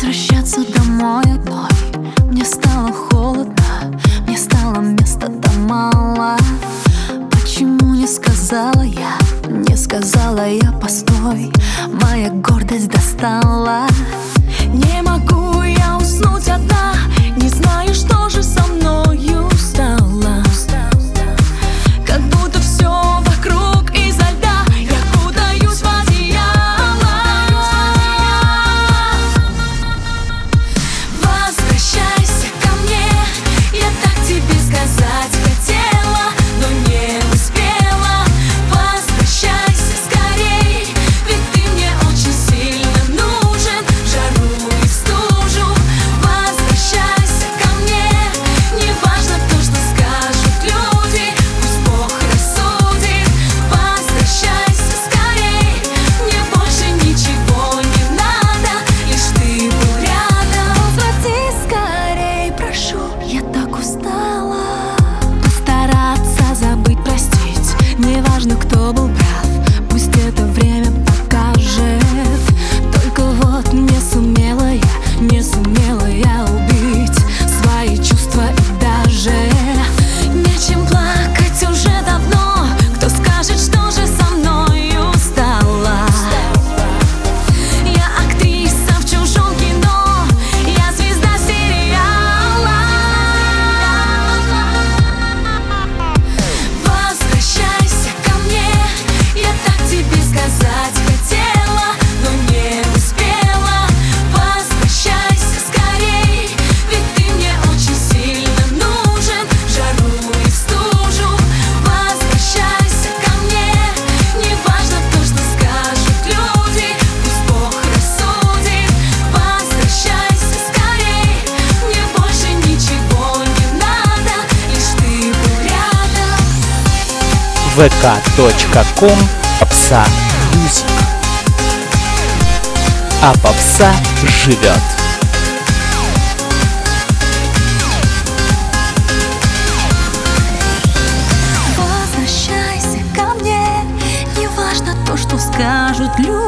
Возвращаться домой одной мне стало холодно, мне стало места-то мало. Почему не сказала я, не сказала я, постой, моя гордость достала. Не могу я уснуть одна, не знаю, что же со мною стало. Как будто все вокруг изо льда, я кутаюсь в одеяло. Возвращайся ко мне, я так тебе сказать хотела, но не успела. Возвращайся скорей, ведь ты мне очень сильно нужен, в жару и в стужу. Возвращайся ко мне, не важно то, что скажут люди, пусть Бог рассудит. Возвращайся скорей, мне больше ничего не надо, лишь ты был рядом. Возврати скорей, прошу, я так устала. Постараться забыть, простить, неважно, кто был прав, пусть это время покажет. Только вот не сумела я убить свои чувства, и даже нечем плакать уже давно. Кто скажет, что же со мною стало? Я актриса в чужом кино, я звезда сериала. Возвращайся ко мне, я так тебе сказать хотела, но не успела. Возвращайся скорей, ведь ты мне очень сильно нужен, в жару и в стужу. Возвращайся ко мне, не важно то, что скажут люди, пусть Бог рассудит. Возвращайся скорей, мне больше ничего не надо, лишь ты был рядом. vk.com Попса Мьюзик. А попса живет. Возвращайся ко мне, не важно то, что скажут люди.